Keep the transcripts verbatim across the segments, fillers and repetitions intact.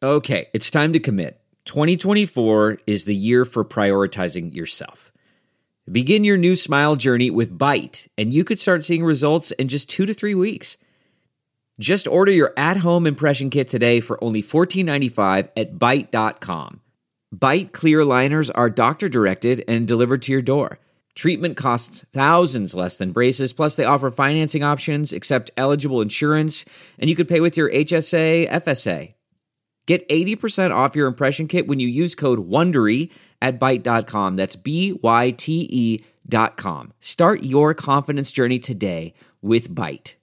Okay, it's time to commit. twenty twenty-four is the year for prioritizing yourself. Begin your new smile journey with Byte, and you could start seeing results in just two to three weeks. Just order your at-home impression kit today for only fourteen ninety-five at byte dot com. Byte clear aligners are doctor-directed and delivered to your door. Treatment costs thousands less than braces, plus they offer financing options, accept eligible insurance, and you could pay with your H S A, F S A. Get eighty percent off your impression kit when you use code WONDERY at byte dot com. That's B Y T E dot com. Start your confidence journey today with Byte.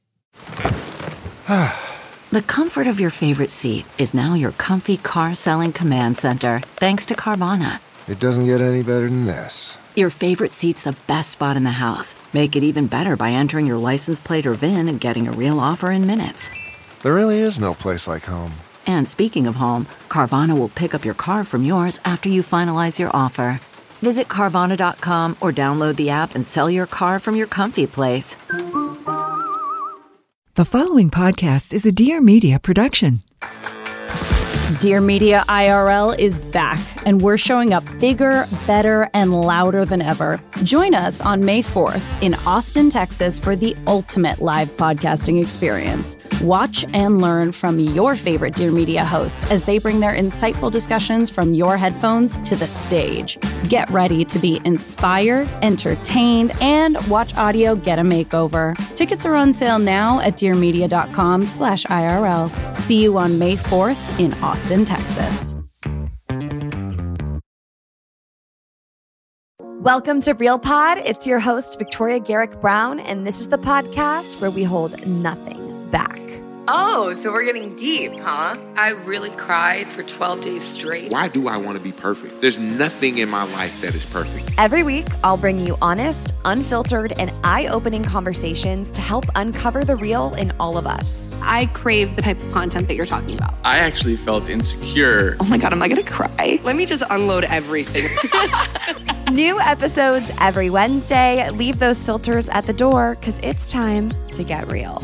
The comfort of your favorite seat is now your comfy car-selling command center, thanks to Carvana. It doesn't get any better than this. Your favorite seat's the best spot in the house. Make it even better by entering your license plate or V I N and getting a real offer in minutes. There really is no place like home. And speaking of home, Carvana will pick up your car from yours after you finalize your offer. Visit Carvana dot com or download the app and sell your car from your comfy place. The following podcast is a Dear Media production. Dear Media I R L is back, and we're showing up bigger, better, and louder than ever. Join us on May fourth in Austin, Texas for the ultimate live podcasting experience. Watch and learn from your favorite Dear Media hosts as they bring their insightful discussions from your headphones to the stage. Get ready to be inspired, entertained, and watch audio get a makeover. Tickets are on sale now at dear media dot com slash I R L. See you on May fourth in Austin, Texas. Welcome to Real Pod. It's your host, Victoria Garrick Brown, and this is the podcast where we hold nothing back. Oh, so we're getting deep, huh? I really cried for twelve days straight. Why do I want to be perfect? There's nothing in my life that is perfect. Every week, I'll bring you honest, unfiltered, and eye-opening conversations to help uncover the real in all of us. I crave the type of content that you're talking about. I actually felt insecure. Oh my God, am I gonna cry? Let me just unload everything. New episodes every Wednesday. Leave those filters at the door because it's time to get real.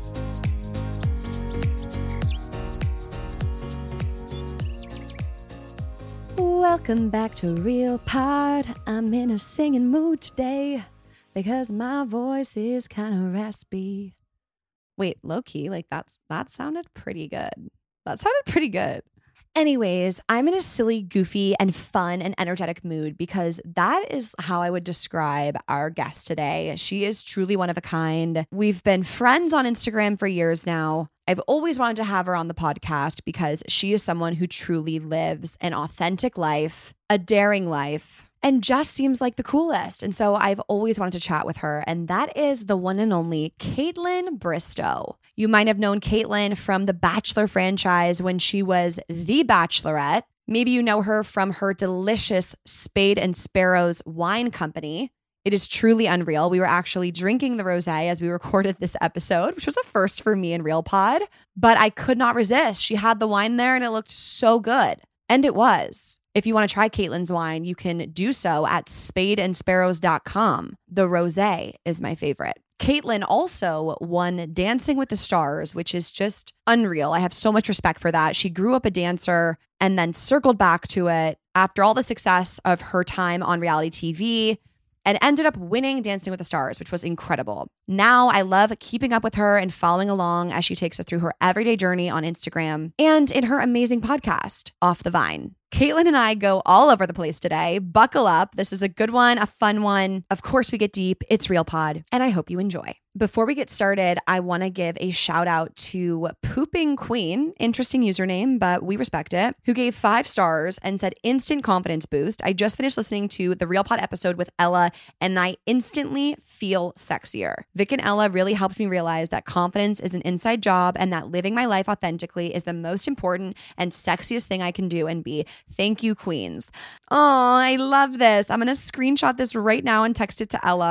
Welcome back to Real Pod. I'm in a singing mood today because my voice is kind of raspy. Wait, low key, like that's that sounded pretty good. That sounded pretty good. Anyways, I'm in a silly, goofy, and fun and energetic mood because that is how I would describe our guest today. She is truly one of a kind. We've been friends on Instagram for years now. I've always wanted to have her on the podcast because she is someone who truly lives an authentic life, a daring life, and just seems like the coolest. And so I've always wanted to chat with her, and that is the one and only Kaitlyn Bristowe. You might have known Kaitlyn from the Bachelor franchise when she was the Bachelorette. Maybe you know her from her delicious Spade and Sparrows wine company. It is truly unreal. We were actually drinking the rosé as we recorded this episode, which was a first for me in Real Pod, but I could not resist. She had the wine there and it looked so good. And it was. If you want to try Kaitlyn's wine, you can do so at spade and sparrows dot com. The rosé is my favorite. Kaitlyn also won Dancing with the Stars, which is just unreal. I have so much respect for that. She grew up a dancer and then circled back to it after all the success of her time on reality T V and ended up winning Dancing with the Stars, which was incredible. Now I love keeping up with her and following along as she takes us through her everyday journey on Instagram and in her amazing podcast, Off the Vine. Kaitlyn and I go all over the place today. Buckle up. This is a good one, a fun one. Of course, we get deep. It's Real Pod, and I hope you enjoy. Before we get started, I want to give a shout out to Pooping Queen, interesting username, but we respect it, who gave five stars and said instant confidence boost. I just finished listening to the Real Pod episode with Ella, and I instantly feel sexier. Vic and Ella really helped me realize that confidence is an inside job and that living my life authentically is the most important and sexiest thing I can do and be. Thank you, queens. Oh, I love this. I'm going to screenshot this right now and text it to Ella.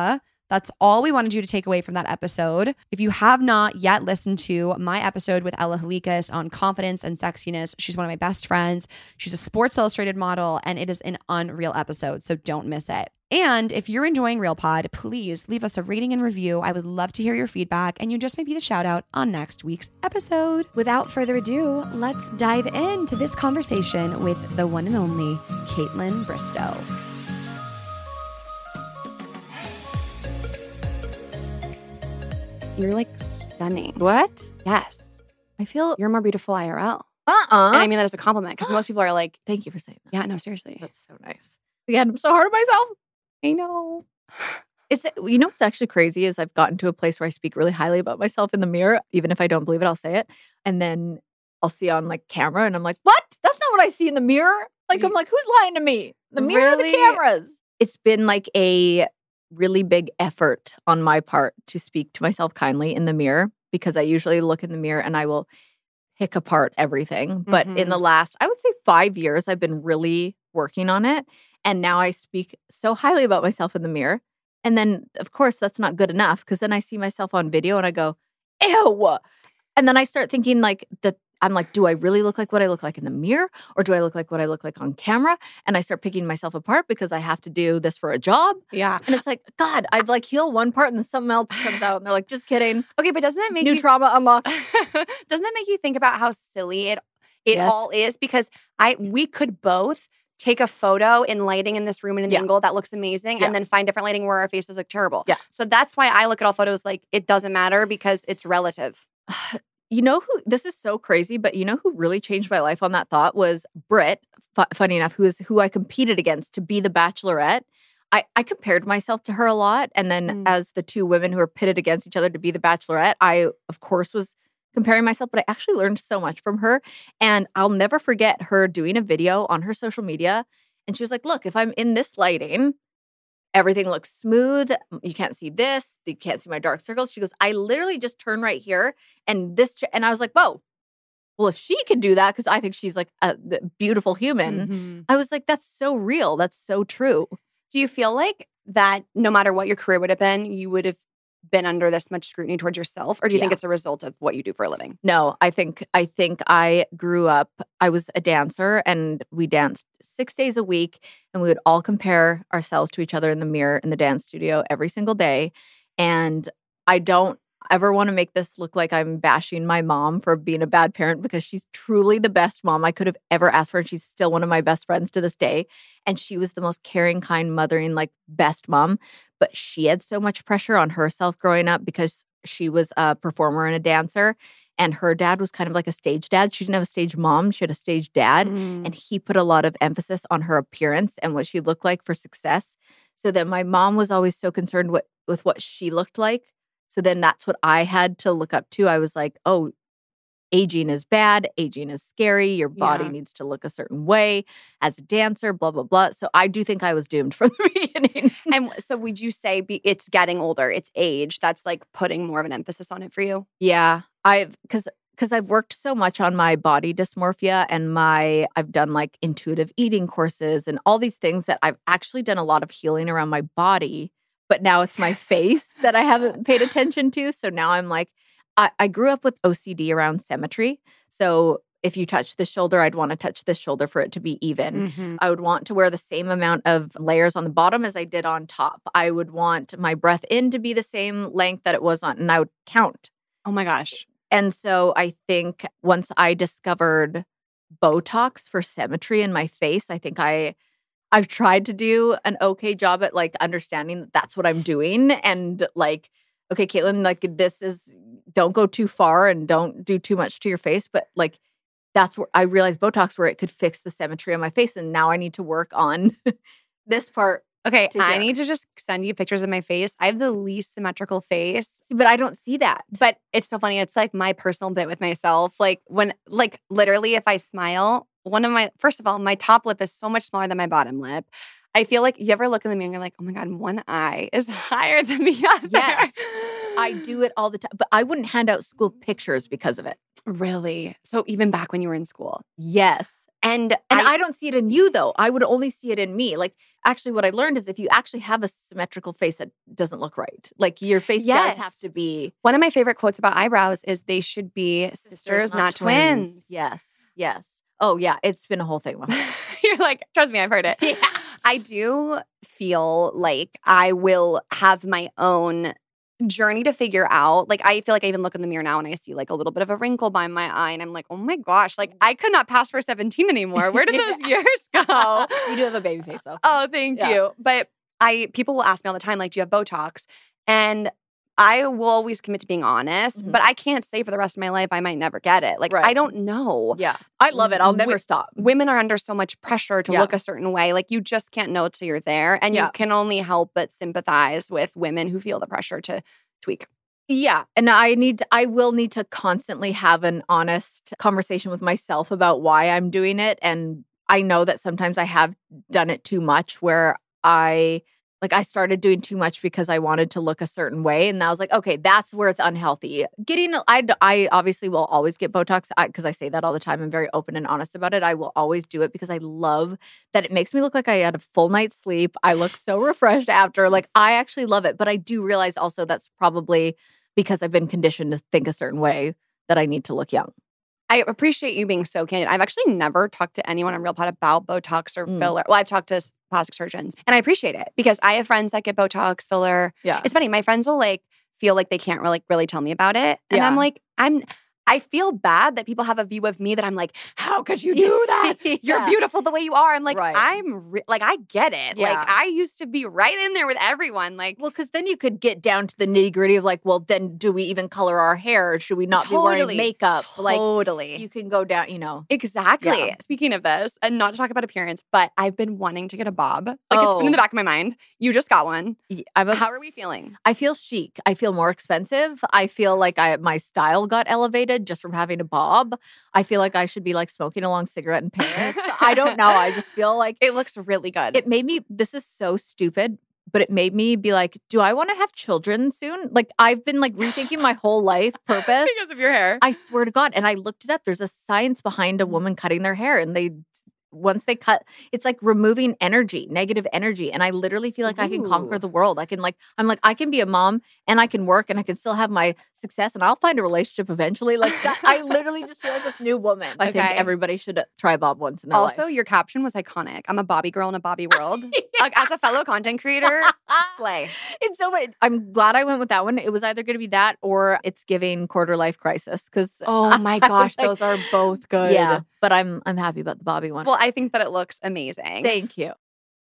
That's all we wanted you to take away from that episode. If you have not yet listened to my episode with Ella Halikas on confidence and sexiness, she's one of my best friends. She's a Sports Illustrated model, and it is an unreal episode, so don't miss it. And if you're enjoying Real Pod, please leave us a rating and review. I would love to hear your feedback, and you just may be the shout out on next week's episode. Without further ado, let's dive into this conversation with the one and only Kaitlyn Bristowe. You're like stunning. What? Yes. I feel You're more beautiful I R L. Uh-uh. And I mean that as a compliment because most people are like, thank you for saying that. yeah, no, seriously. That's so nice. Again, I'm so hard on myself. I know. It's, you know what's actually crazy is I've gotten to a place where I speak really highly about myself in the mirror. Even if I don't believe it, I'll say it. And then I'll see on like camera and I'm like, what? That's not what I see in the mirror. Like, I'm like, who's lying to me? The mirror or the Really? cameras? It's been like a really big effort on my part to speak to myself kindly in the mirror because I usually look in the mirror and I will pick apart everything. But Mhm. in the last, I would say five years, I've been really working on it. And now I speak so highly about myself in the mirror. And then, of course, that's not good enough because then I see myself on video and I go, ew. And then I start thinking like that. I'm like, do I really look like what I look like in the mirror? Or do I look like what I look like on camera? And I start picking myself apart because I have to do this for a job. Yeah. And it's like, God, I've like healed one part and then something else comes out. And they're like, just kidding. Okay, but doesn't that make New you trauma unlocked. doesn't that make you think about how silly it it Yes. all is? Because I we could both take a photo in lighting in this room in an Yeah. angle that looks amazing Yeah. and then find different lighting where our faces look terrible. Yeah. So that's why I look at all photos like it doesn't matter because it's relative. You know who, this is so crazy, but you know who really changed my life on that thought was Britt, fu- funny enough, who is who I competed against to be the Bachelorette. I, I compared myself to her a lot. And then Mm. as the two women who were pitted against each other to be the Bachelorette, I, of course, was comparing myself, but I actually learned so much from her. And I'll never forget her doing a video on her social media. And she was like, look, if I'm in this lighting, everything looks smooth. You can't see this. You can't see my dark circles. She goes, I literally just turn right here and this. Ch-. And I was like, whoa. Well, if she can do that, because I think she's like a the beautiful human. Mhm. I was like, that's so real. That's so true. Do you feel like that no matter what your career would have been, you would have been under this much scrutiny towards yourself? Or do you think Yeah. it's a result of what you do for a living? No, I think I think I grew up. I was a dancer, and we danced six days a week, and we would all compare ourselves to each other in the mirror in the dance studio every single day. And I don't ever want to make this look like I'm bashing my mom for being a bad parent because she's truly the best mom I could have ever asked for, and she's still one of my best friends to this day. And she was the most caring, kind, mothering, like best mom. But she had so much pressure on herself growing up because she was a performer and a dancer. And her dad was kind of like a stage dad. She didn't have a stage mom. She had a stage dad. Mm. And he put a lot of emphasis on her appearance and what she looked like for success. So then my mom was always so concerned with, with what she looked like. So then that's what I had to look up to. I was like, oh, aging is bad. Aging is scary. Your body Yeah. needs to look a certain way as a dancer, blah, blah, blah. So I do think I was doomed from the beginning. And so would you say be, it's getting older, it's age, that's like putting more of an emphasis on it for you? Yeah, I've because because I've worked so much on my body dysmorphia and my I've done like intuitive eating courses and all these things that I've actually done a lot of healing around my body, but now it's my face that I haven't paid attention to. So now I'm like, I, I grew up with O C D around symmetry. So if you touch this shoulder, I'd want to touch this shoulder for it to be even. Mm-hmm. I would want to wear the same amount of layers on the bottom as I did on top. I would want my breath in to be the same length that it was on, and I would count. Oh my gosh. And so I think once I discovered Botox for symmetry in my face, I think I I've tried to do an okay job at like understanding that that's what I'm doing, and like, okay, Kaitlyn, like this is, don't go too far and don't do too much to your face, but like that's where I realized Botox where it could fix the symmetry on my face, and now I need to work on this part. Okay, to I here. need to just send you pictures of my face. I have the least symmetrical face, But I don't see that. but it's so funny. It's like my personal bit with myself. Like when, like literally if I smile, one of my, first of all, my top lip is so much smaller than my bottom lip. I feel like you ever look in the mirror and you're like, oh my God, one eye is higher than the other. Yes. I do it all the time, but I wouldn't hand out school pictures because of it. Really? So even back when you were in school? Yes. And, And I, I don't see it in you, though. I would only see it in me. Like, actually, what I learned is if you actually have a symmetrical face that doesn't look right, like your face Yes. does have to be one of my favorite quotes about eyebrows is they should be sisters, sisters, not, twins. Yes, yes. Oh, yeah. It's been a whole thing. You're like, trust me, I've heard it. Yeah. I do feel like I will have my own journey to figure out. Like, I feel like I even look in the mirror now and I see like a little bit of a wrinkle by my eye. And I'm like, oh my gosh, like I could not pass for seventeen anymore. Where did those years go? You do have a baby face, though. Oh, thank Yeah. you. But I people will ask me all the time, like, do you have Botox? And I will always commit to being honest, Mhm. but I can't say for the rest of my life I might never get it. Like, Right. I don't know. Yeah. I love it. I'll never Wi- stop. Women are under so much pressure to Yeah. look a certain way. Like, you just can't know till you're there. And Yeah. you can only help but sympathize with women who feel the pressure to tweak. Yeah. And I need to, I will need to constantly have an honest conversation with myself about why I'm doing it. And I know that sometimes I have done it too much where I like I started doing too much because I wanted to look a certain way. And I was like, okay, that's where it's unhealthy. Getting, I, I obviously will always get Botox because I, I say that all the time. I'm very open and honest about it. I will always do it because I love that it makes me look like I had a full night's sleep. I look so refreshed after. Like, I actually love it. But I do realize also that's probably because I've been conditioned to think a certain way that I need to look young. I appreciate you being so candid. I've actually never talked to anyone on Real Pod about Botox or Mm. filler. Well, I've talked to s- plastic surgeons, and I appreciate it because I have friends that get Botox, filler. Yeah. It's funny. My friends will like feel like they can't really really tell me about it, and Yeah. I'm like, I'm. I feel bad that people have a view of me that I'm like, how could you do that? You're Yeah. beautiful the way you are. I'm like, Right. I'm re- like, I get it. Yeah. Like, I used to be right in there with everyone. Like, Well, because then you could get down to the nitty gritty of like, well, then do we even color our hair? Should we not be Totally. wearing makeup? Like, totally. you can go down, you know. Exactly. Yeah. Speaking of this, and not to talk about appearance, but I've been wanting to get a bob. Like, it's been in the Oh. back of my mind. You just got one. I'm How are we obs- feeling? I feel chic. I feel more expensive. I feel like I my style got elevated just from having a bob. I feel like I should be like smoking a long cigarette in Paris. I don't know. I just feel like It looks really good. it made me, this is so stupid, but it made me be like, do I want to have children soon? Like, I've been like rethinking my whole life purpose. because of your hair. I swear to God. And I looked it up. There's a science behind a woman cutting their hair. And they, once they cut, it's like removing energy, negative energy. And I literally feel like I can conquer Ooh. the world. I can like, I'm like, I can be a mom and I can work and I can still have my success and I'll find a relationship eventually. Like, that, I literally just feel like this new woman. I think Okay. everybody should try Bob once in their Also, life. your caption was iconic. I'm a Bobby girl in a Bobby world. Like, as a fellow content creator, slay. It's so funny. I'm glad I went with that one. It was either going to be that or it's giving quarter life crisis because Oh my gosh, like, those are both good. yeah. But I'm I'm happy about the Bobby one. Well, I think that it looks amazing. Thank you.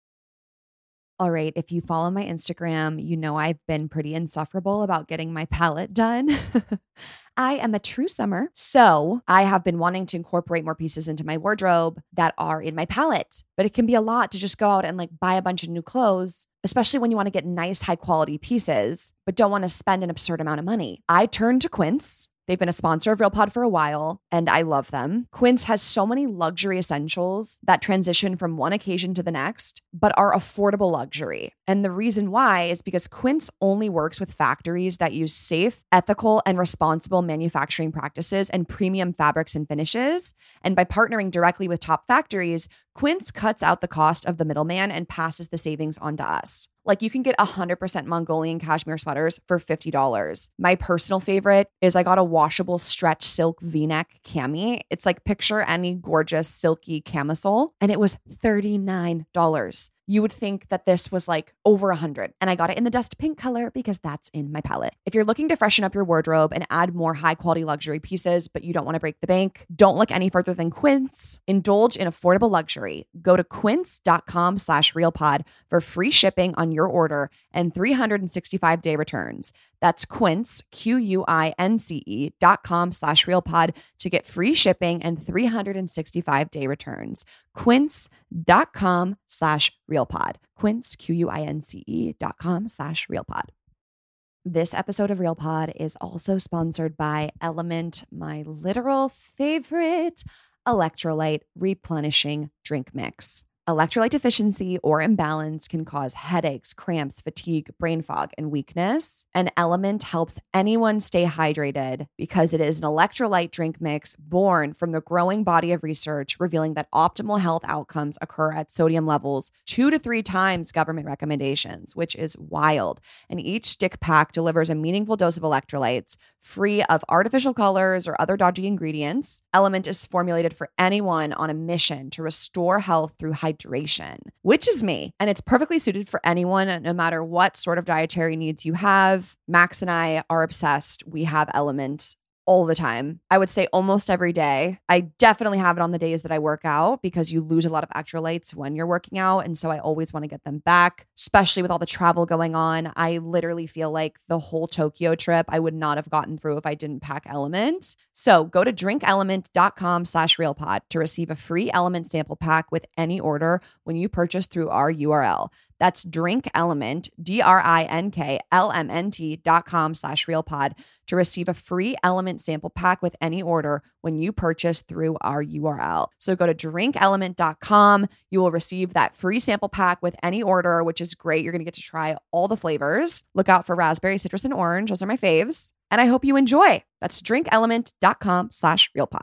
All right, if you follow my Instagram, you know I've been pretty insufferable about getting my palette done. I am a true summer, so I have been wanting to incorporate more pieces into my wardrobe that are in my palette. But it can be a lot to just go out and like buy a bunch of new clothes, especially when you want to get nice, high quality pieces, but don't want to spend an absurd amount of money. I turned to Quince. They've been a sponsor of Real Pod for a while, and I love them. Quince has so many luxury essentials that transition from one occasion to the next, but are affordable luxury. And the reason why is because Quince only works with factories that use safe, ethical, and responsible manufacturing practices and premium fabrics and finishes. And by partnering directly with top factories, Quince cuts out the cost of the middleman and passes the savings on to us. Like, you can get one hundred percent Mongolian cashmere sweaters for fifty dollars. My personal favorite is I got a washable stretch silk V-neck cami. It's like, picture any gorgeous silky camisole, and it was thirty-nine dollars. You would think that this was like over a hundred. And I got it in the dust pink color because that's in my palette. If you're looking to freshen up your wardrobe and add more high quality luxury pieces, but you don't want to break the bank, don't look any further than Quince. Indulge in affordable luxury. Go to quince.com slash realpod for free shipping on your order and three hundred sixty-five day returns. That's Quince, Q-U-I-N-C-E dot com slash realpod to get free shipping and three hundred sixty-five day returns. Quince.com slash realpod. Quince, Q-U-I-N-C-E dot com slash realpod. This episode of Real Pod is also sponsored by Element, my literal favorite electrolyte replenishing drink mix. Electrolyte deficiency or imbalance can cause headaches, cramps, fatigue, brain fog, and weakness. And Element helps anyone stay hydrated because it is an electrolyte drink mix born from the growing body of research revealing that optimal health outcomes occur at sodium levels two to three times government recommendations, which is wild. And each stick pack delivers a meaningful dose of electrolytes free of artificial colors or other dodgy ingredients. Element is formulated for anyone on a mission to restore health through hydration, which is me. And it's perfectly suited for anyone, no matter what sort of dietary needs you have. Max and I are obsessed. We have Element all the time. I would say almost every day. I definitely have it on the days that I work out because you lose a lot of electrolytes when you're working out. And so I always want to get them back, especially with all the travel going on. I literally feel like the whole Tokyo trip I would not have gotten through if I didn't pack Element. So go to drinkelement.com slash realpod to receive a free Element sample pack with any order when you purchase through our U R L. That's drinkelement, D-R-I-N-K-L-M-N-T dot com slash realpod to receive a free Element sample pack with any order when you purchase through our U R L. So go to drinkelement dot com. You will receive that free sample pack with any order, which is great. You're going to get to try all the flavors. Look out for raspberry, citrus, and orange. Those are my faves. And I hope you enjoy. That's drinkelement.com slash realpod.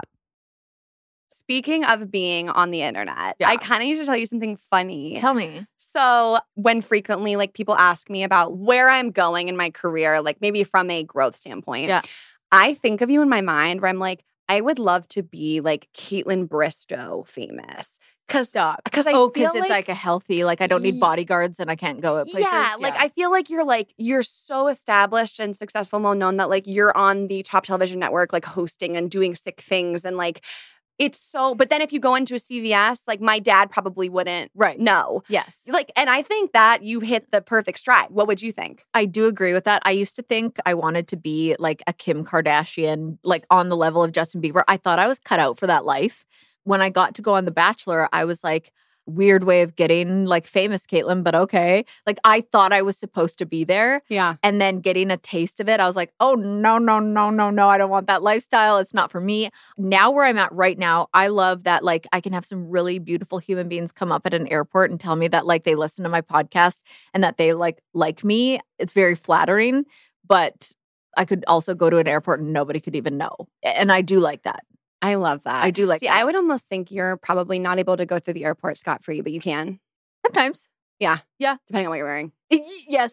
Speaking of being on the internet, Yeah. I kind of need to tell you something funny. Tell me. So when frequently like people ask me about where I'm going in my career, like maybe from a growth standpoint, Yeah. I think of you in my mind where I'm like, I would love to be like Caitlin Bristow famous. Cause, Stop. Cause I oh, feel because it's like, like a healthy, like I don't need bodyguards and I can't go at places. yeah, like I feel like you're like, you're so established and successful, well known that like you're on the top television network, like hosting and doing sick things and like, it's so, but then if you go into a C V S, like my dad probably wouldn't Right. know. Yes. Like, and I think that you hit the perfect stride. What would you think? I do agree with that. I used to think I wanted to be like a Kim Kardashian, like on the level of Justin Bieber. I thought I was cut out for that life. When I got to go on The Bachelor, I was like, weird way of getting like famous, Caitlin, but okay. Like I thought I was supposed to be there. Yeah. And then getting a taste of it, I was like, oh, no, no, no, no, no. I don't want that lifestyle. It's not for me. Now where I'm at right now, I love that like I can have some really beautiful human beings come up at an airport and tell me that like they listen to my podcast and that they like like me. It's very flattering, but I could also go to an airport and nobody could even know. And I do like that. I love that. I do like See, that. I would almost think you're probably not able to go through the airport scot-free, but you can. Sometimes. Yeah. Yeah. Depending on what you're wearing. Yes.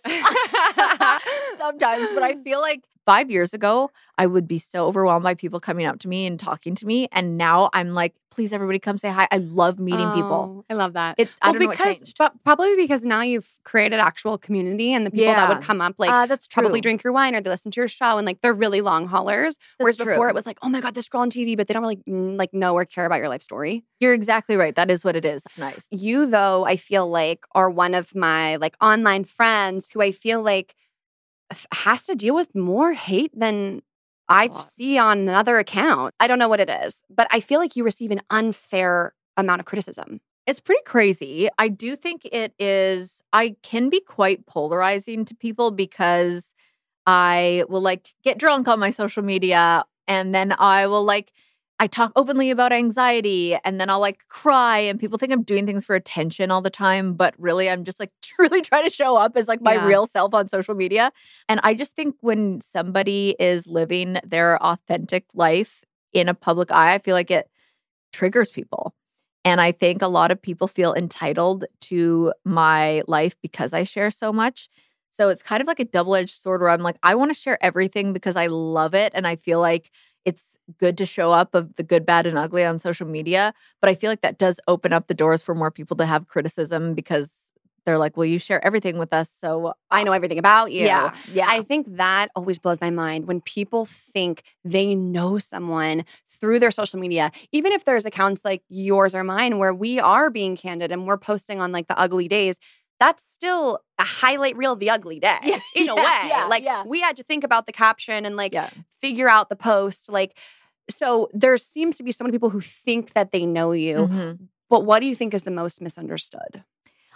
Sometimes. But I feel like five years ago, I would be so overwhelmed by people coming up to me and talking to me. And now I'm like, please, everybody come say hi. I love meeting Oh, people. I love that. It, I well, don't know what because, changed. but probably because now you've created actual community and the people that Yeah. would come up like Uh, that's true. probably drink your wine or they listen to your show and like they're really long haulers. Whereas That's before true. it was like, oh my God, this girl on T V, but they don't really mm, like know or care about your life story. You're exactly right. That is what it is. It's nice. You though, I feel like are one of my like online friends who I feel like f- has to deal with more hate than I lot. see on another account. I don't know what it is, but I feel like you receive an unfair amount of criticism. It's pretty crazy. I do think it is, I can be quite polarizing to people because I will like get drunk on my social media and then I will like, I talk openly about anxiety and then I'll like cry and people think I'm doing things for attention all the time. But really, I'm just like truly trying to show up as like my Yeah. real self on social media. And I just think when somebody is living their authentic life in a public eye, I feel like it triggers people. And I think a lot of people feel entitled to my life because I share so much. So it's kind of like a double-edged sword where I'm like, I want to share everything because I love it. And I feel like it's good to show up of the good, bad, and ugly on social media. But I feel like that does open up the doors for more people to have criticism because they're like, well, you share everything with us. So I know everything about you. yeah, yeah. I think that always blows my mind when people think they know someone through their social media, even if there's accounts like yours or mine where we are being candid and we're posting on like the ugly days. That's still a highlight reel of the ugly day Yeah, in a yeah, way. yeah, like yeah. we had to think about the caption and like Yeah. figure out the post. Like, so there seems to be so many people who think that they know you. Mhm. But what do you think is the most misunderstood?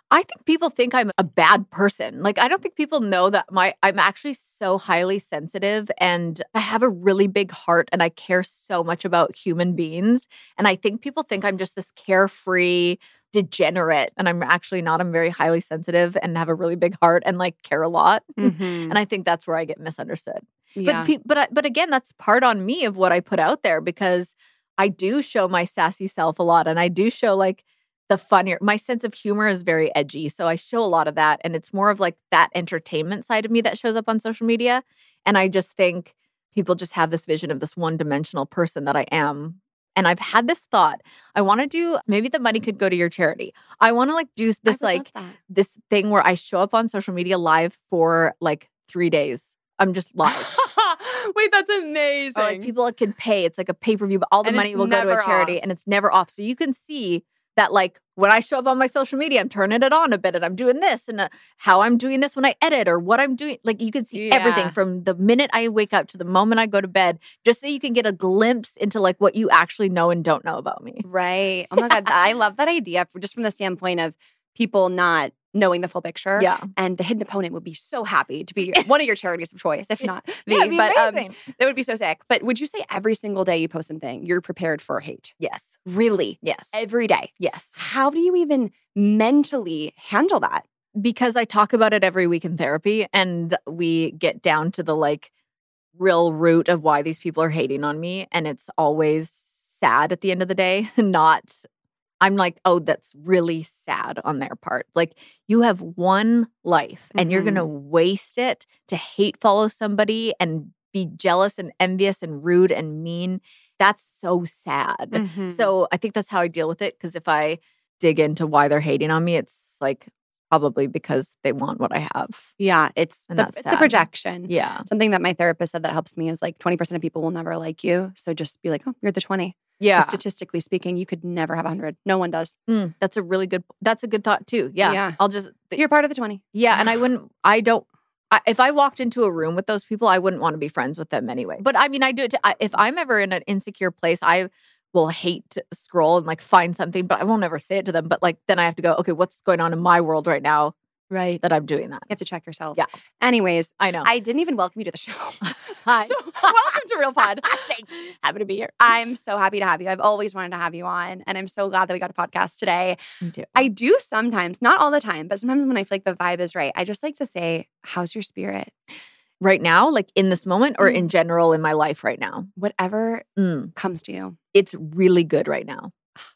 I think people think I'm a bad person. Like, I don't think people know that my I'm actually so highly sensitive and I have a really big heart and I care so much about human beings. And I think people think I'm just this carefree degenerate. And I'm actually not. I'm very highly sensitive and have a really big heart and like care a lot. Mm-hmm. And I think that's where I get misunderstood. Yeah. But, pe- but, I- but again, that's part on me of what I put out there because I do show my sassy self a lot. And I do show like the funnier, my sense of humor is very edgy. So I show a lot of that. And it's more of like that entertainment side of me that shows up on social media. And I just think people just have this vision of this one dimensional person that I am. And I've had this thought, I want to do, maybe the money could go to your charity. I want to like do this like this thing where I show up on social media live for like three days. I'm just live. Wait, that's amazing. Or like people can pay. It's like a pay-per-view, but all the And money it's will go to a never charity off. and it's never off. So you can see that like when I show up on my social media, I'm turning it on a bit and I'm doing this and uh, how I'm doing this when I edit or what I'm doing. Like you can see Yeah. everything from the minute I wake up to the moment I go to bed, just so you can get a glimpse into like what you actually know and don't know about me. Right. Oh my God. I love that idea for, just from the standpoint of people not knowing the full picture. Yeah. And the hidden opponent would be so happy to be one of your charities of choice, if not the. Yeah, it'd be but amazing. Um, that would be so sick. But would you say every single day you post something, you're prepared for hate? Yes. Really? Yes. Every day? Yes. How do you even mentally handle that? Because I talk about it every week in therapy and we get down to the like real root of why these people are hating on me. And it's always sad at the end of the day, not I'm like, oh, that's really sad on their part. Like you have one life and Mhm. you're going to waste it to hate follow somebody and be jealous and envious and rude and mean. That's so sad. Mhm. So I think that's how I deal with it. Because if I dig into why they're hating on me, it's like probably because they want what I have. Yeah, it's, And the, that's it's the sad. projection. Yeah. Something that my therapist said that helps me is like twenty percent of people will never like you. So just be like, oh, you're the twenty. Yeah. Statistically speaking, you could never have one hundred. No one does. Mm, that's a really good, that's a good thought too. Yeah. Yeah. I'll just, You're part of the twenty. yeah. And I wouldn't, I don't, I, if I walked into a room with those people, I wouldn't want to be friends with them anyway. But I mean, I do it to, I, if I'm ever in an insecure place, I will hate to scroll and like find something, but I won't ever say it to them. But like, then I have to go, okay, what's going on in my world right now? Right. That I'm doing that. You have to check yourself. Yeah. Anyways, I know. I didn't even welcome you to the show. Hi. So, welcome to Real Pod. Happy to be here. I'm so happy to have you. I've always wanted to have you on, and I'm so glad that we got a podcast today. Me too. I do sometimes, not all the time, but sometimes when I feel like the vibe is right, I just like to say, how's your spirit? Right now, like in this moment or Mm. in general in my life right now? Whatever Mm. comes to you. It's really good right now.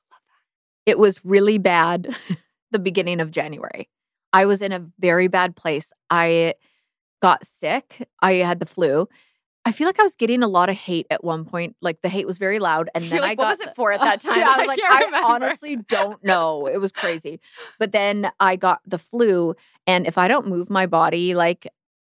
It was really bad the beginning of January. I was in a very bad place. I got sick. I had the flu. I feel like I was getting a lot of hate at one point. Like the hate was very loud. And then You're like, I got what was it for at that time? Yeah, I was I like, can't I remember. honestly don't know. It was crazy. But then I got the flu. And if I don't move my body, like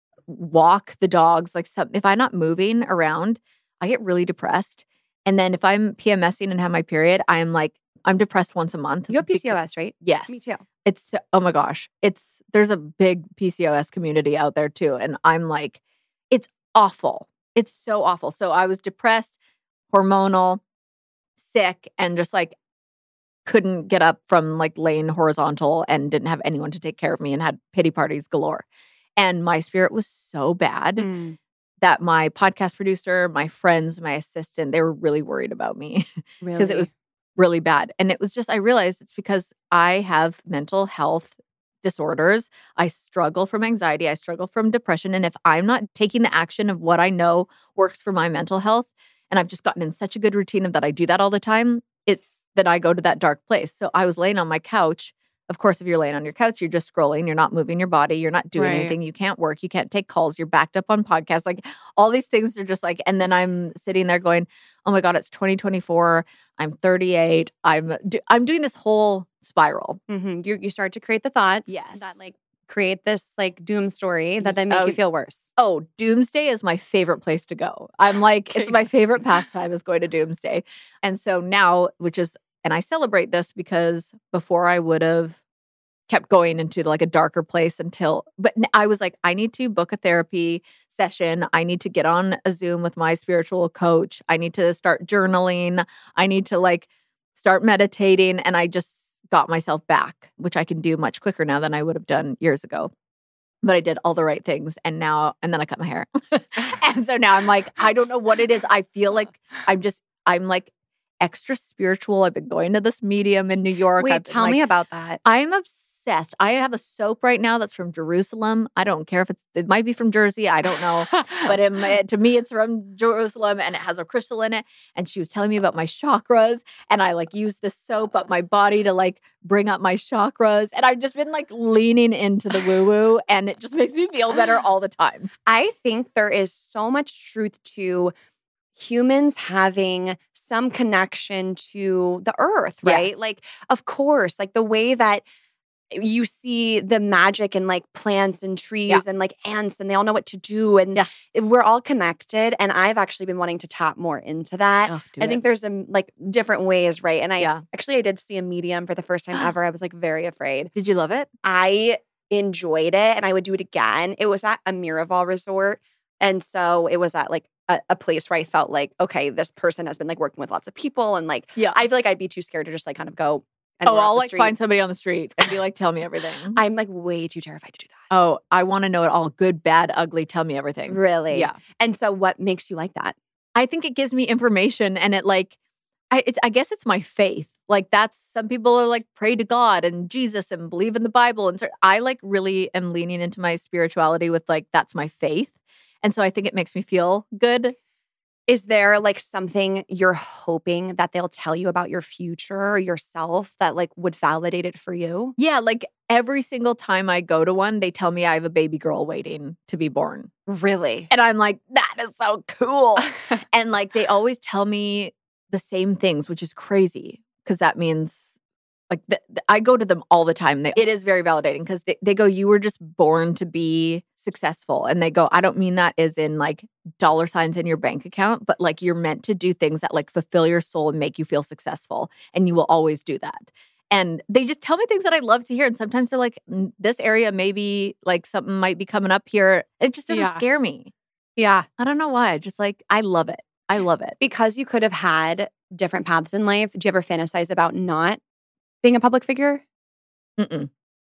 walk the dogs, like some, if I'm not moving around, I get really depressed. And then if I'm PMSing and have my period, I'm like, I'm depressed once a month. You have P C O because- S, right? Yes. Me too. It's, oh my gosh. It's, there's a big P C O S community out there too. And I'm like, it's awful. It's so awful. So I was depressed, hormonal, sick, and just like couldn't get up from like laying horizontal and didn't have anyone to take care of me and had pity parties galore. And my spirit was so bad Mm. that my podcast producer, my friends, my assistant, they were really worried about me Really? because it was really bad. And it was just, I realized it's because I have mental health disorders. I struggle from anxiety. I struggle from depression. And if I'm not taking the action of what I know works for my mental health, and I've just gotten in such a good routine of that I do that all the time, it then I go to that dark place. So I was laying on my couch. Of course, if you're laying on your couch, you're just scrolling. You're not moving your body. You're not doing Right. anything. You can't work. You can't take calls. You're backed up on podcasts. Like all these things are just like, and then I'm sitting there going, oh my God, it's twenty twenty-four. I'm thirty-eight. I'm do- I'm doing this whole spiral. Mhm. You you start to create the thoughts Yes. that like create this like doom story that then make Oh, you feel worse. Oh, doomsday is my favorite place to go. I'm like, Okay. it's my favorite pastime is going to doomsday. And so now, which is, and I celebrate this because before I would have kept going into like a darker place until, but n- I was like, I need to book a therapy session. I need to get on a Zoom with my spiritual coach. I need to start journaling. I need to like start meditating. And I just got myself back, which I can do much quicker now than I would have done years ago. But I did all the right things. And now, and then I cut my hair. And so now I'm like, I don't know what it is. I feel like I'm just, I'm like extra spiritual. I've been going to this medium in New York. Wait, I've been, tell like, me about that. I'm obsessed. I have a soap right now that's from Jerusalem. I don't care if it's, it might be from Jersey. I don't know. But it, to me, it's from Jerusalem and it has a crystal in it. And she was telling me about my chakras. And I like use this soap up my body to like bring up my chakras. And I've just been like leaning into the woo woo. And it just makes me feel better all the time. I think there is so much truth to humans having some connection to the earth, right? Yes. Like, of course, like the way that you see the magic in like plants and trees Yeah. and like ants and they all know what to do and Yeah. we're all connected. And I've actually been wanting to tap more into that. Oh, do I it. think there's some like different ways, right? And I Yeah. actually I did see a medium for the first time ever. I was like very afraid. Did you love it? I enjoyed it and I would do it again. It was at a Miraval resort. And so it was at like a, a place where I felt like, okay, this person has been like working with lots of people. And like, Yeah. I feel like I'd be too scared to just like kind of go. And Oh, run up I'll the like street. find somebody on the street and be like, tell me everything. I'm like way too terrified to do that. Oh, I want to know it all. Good, bad, ugly. Tell me everything. Really? Yeah. And so what makes you like that? I think it gives me information and it like, I, it's, I guess it's my faith. Like that's, some people are like, pray to God and Jesus and believe in the Bible. And so I like really am leaning into my spirituality with like, that's my faith. And so I think it makes me feel good. Is there like something you're hoping that they'll tell you about your future or yourself that like would validate it for you? Yeah. Like every single time I go to one, they tell me I have a baby girl waiting to be born. Really? And I'm like, that is so cool. And like, they always tell me the same things, which is crazy because that means like th- th- I go to them all the time. They, it is very validating because they, they go, you were just born to be successful. And they go, I don't mean that as in like dollar signs in your bank account, but like you're meant to do things that like fulfill your soul and make you feel successful. And you will always do that. And they just tell me things that I love to hear. And sometimes they're like, this area, maybe like something might be coming up here. It just doesn't Yeah. scare me. Yeah. I don't know why. Just like, I love it. I love it. Because you could have had different paths in life. Do you ever fantasize about not being a public figure? Mm-mm.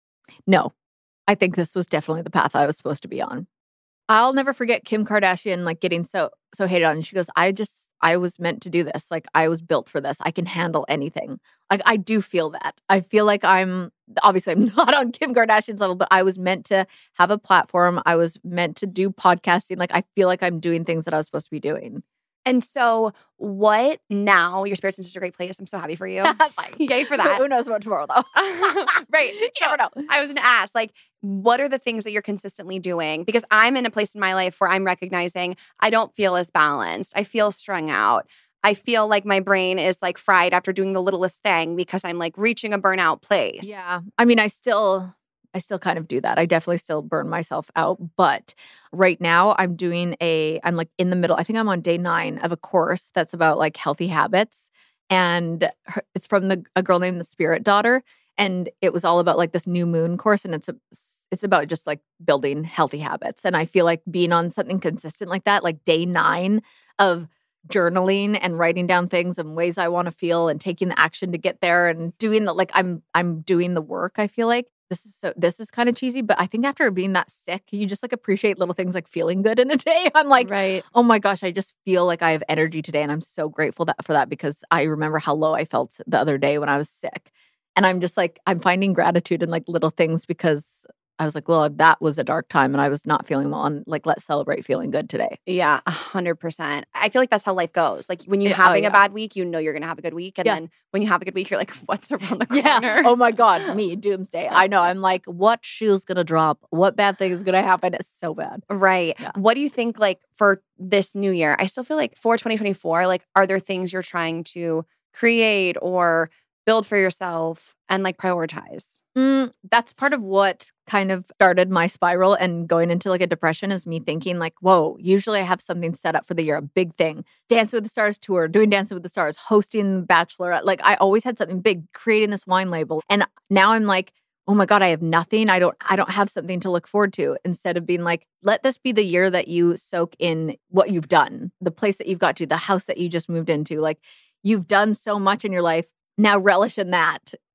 No, I think this was definitely the path I was supposed to be on. I'll never forget Kim Kardashian like getting so so hated on. And she goes, I just, I was meant to do this. Like I was built for this. I can handle anything. Like I do feel that. I feel like I'm, obviously I'm not on Kim Kardashian's level, but I was meant to have a platform. I was meant to do podcasting. Like I feel like I'm doing things that I was supposed to be doing. And so what now? Your spirit's in such a great place. I'm so happy for you. Yay for that. Who knows about tomorrow though? Right. So never know. I was going to ask, like, what are the things that you're consistently doing? Because I'm in a place in my life where I'm recognizing I don't feel as balanced. I feel strung out. I feel like my brain is like fried after doing the littlest thing because I'm like reaching a burnout place. Yeah. I mean, I still... I still kind of do that. I definitely still burn myself out. But right now I'm doing a, I'm like in the middle, I think I'm on day nine of a course that's about like healthy habits. And her, it's from the, a girl named the Spirit Daughter. And it was all about like this new moon course. And it's a, it's about just like building healthy habits. And I feel like being on something consistent like that, like day nine of journaling and writing down things and ways I want to feel and taking the action to get there and doing the, like I'm, I'm doing the work, I feel like. This is so, this is kind of cheesy, but I think after being that sick, you just like appreciate little things like feeling good in a day. I'm like, right. Oh my gosh, I just feel like I have energy today. And I'm so grateful that for that because I remember how low I felt the other day when I was sick. And I'm just like, I'm finding gratitude in like little things because I was like, well, that was a dark time and I was not feeling well. And like, let's celebrate feeling good today. Yeah, a hundred percent. I feel like that's how life goes. Like when you're Yeah, oh, having yeah. a bad week, you know you're going to have a good week. And Yeah. then when you have a good week, you're like, what's around the corner? Yeah. Oh my God, me, doomsday. I know. I'm like, what shoe's going to drop? What bad thing is going to happen? It's so bad. Right. Yeah. What do you think like for this new year? I still feel like for twenty twenty-four, like are there things you're trying to create or build for yourself and like prioritize? Mm, that's part of what kind of started my spiral and going into like a depression is me thinking like, whoa, usually I have something set up for the year, a big thing. Dancing with the Stars tour, doing Dancing with the Stars, hosting Bachelorette. Like I always had something big, creating this wine label. And now I'm like, oh my God, I have nothing. I don't, I don't have something to look forward to instead of being like, let this be the year that you soak in what you've done, the place that you've got to, the house that you just moved into. Like you've done so much in your life. Now relish in that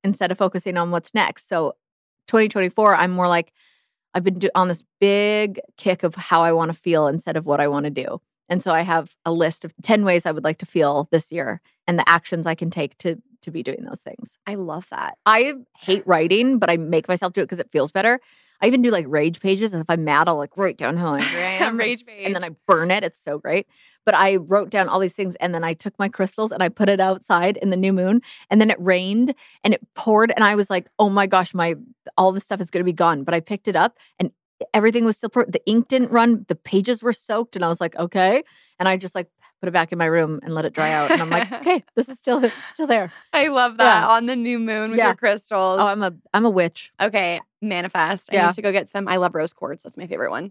instead of focusing on what's next. So twenty twenty-four, I'm more like, I've been do- on this big kick of how I want to feel instead of what I want to do. And so I have a list of ten ways I would like to feel this year and the actions I can take to to be doing those things. I love that. I hate writing, but I make myself do it because it feels better. I even do like rage pages. And if I'm mad, I'll like write down how angry I am. Rage and, page. And then I burn it. It's so great. But I wrote down all these things and then I took my crystals and I put it outside in the new moon. And then it rained and it poured. And I was like, oh my gosh, my all this stuff is going to be gone. But I picked it up and everything was still, the ink didn't run. The pages were soaked. And I was like, okay. And I just like put it back in my room and let it dry out. And I'm like, okay, this is still still there. I love that. Yeah. On the new moon with Yeah. your crystals. Oh, I'm a I'm a witch. Okay, manifest. I Yeah. need to go get some. I love rose quartz. That's my favorite one.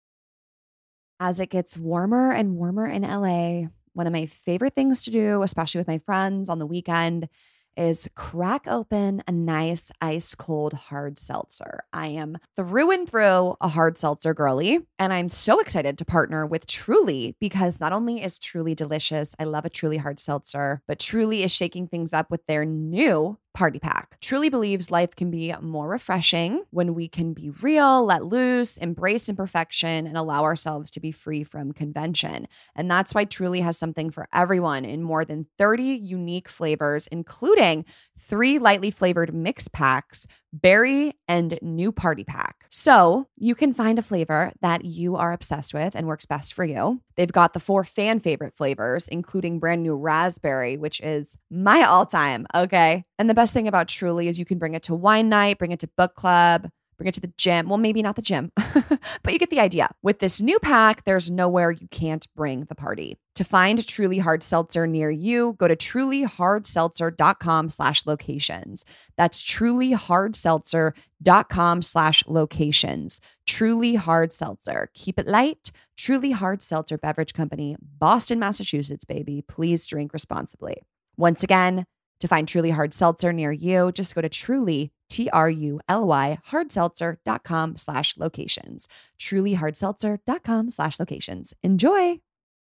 As it gets warmer and warmer in L A, one of my favorite things to do, especially with my friends on the weekend, is crack open a nice ice cold hard seltzer. I am through and through a hard seltzer girly, and I'm so excited to partner with Truly because not only is Truly delicious, I love a Truly hard seltzer, but Truly is shaking things up with their new party pack. Truly believes life can be more refreshing when we can be real, let loose, embrace imperfection, and allow ourselves to be free from convention. And that's why Truly has something for everyone in more than thirty unique flavors, including three lightly flavored mix packs, berry, and new party pack. So you can find a flavor that you are obsessed with and works best for you. They've got the four fan favorite flavors, including brand new raspberry, which is my all-time, okay? And the best thing about Truly is you can bring it to wine night, bring it to book club, bring it to the gym. Well, maybe not the gym, but you get the idea. With this new pack, there's nowhere you can't bring the party. To find Truly Hard Seltzer near you, go to trulyhardseltzer.com slash locations. That's trulyhardseltzer.com slash locations. Truly Hard Seltzer. Keep it light. Truly Hard Seltzer Beverage Company, Boston, Massachusetts, baby. Please drink responsibly. Once again, to find Truly Hard Seltzer near you, just go to Truly, T R U L Y, hardseltzer.com slash locations. trulyhardseltzer.com slash locations. Enjoy.